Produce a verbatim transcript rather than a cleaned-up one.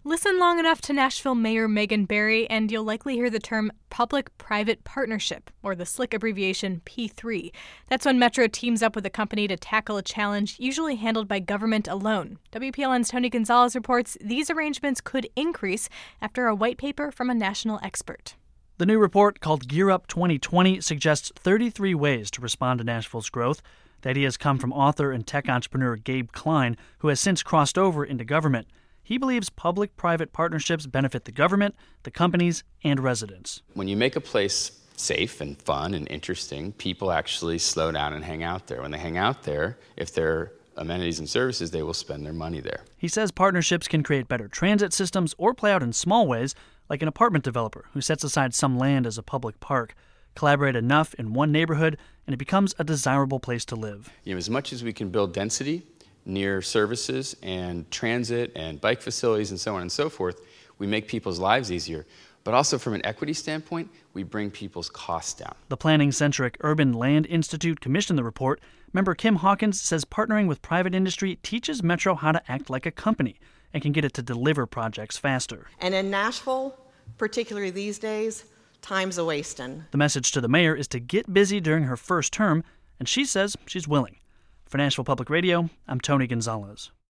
Listen long enough to Nashville Mayor Megan Barry, and you'll likely hear the term public-private partnership, or the slick abbreviation P three. That's when Metro teams up with a company to tackle a challenge usually handled by government alone. W P L N's Tony Gonzalez reports these arrangements could increase after a white paper from a national expert. The new report, called Gear Up twenty twenty, suggests thirty-three ways to respond to Nashville's growth. The ideas come from author and tech entrepreneur Gabe Klein, who has since crossed over into government. He believes public-private partnerships benefit the government, the companies, and residents. When you make a place safe and fun and interesting, people actually slow down and hang out there. When they hang out there, if there are amenities and services, they will spend their money there. He says partnerships can create better transit systems or play out in small ways, like an apartment developer who sets aside some land as a public park. Collaborate enough in one neighborhood, and it becomes a desirable place to live. You know, as much as we can build density near services and transit and bike facilities and so on and so forth, we make people's lives easier. But also from an equity standpoint, we bring people's costs down. The planning-centric Urban Land Institute commissioned the report. Member Kim Hawkins says partnering with private industry teaches Metro how to act like a company and can get it to deliver projects faster. And in Nashville, particularly these days, time's a wasting. The message to the mayor is to get busy during her first term, and she says she's willing. For Nashville Public Radio, I'm Tony Gonzalez.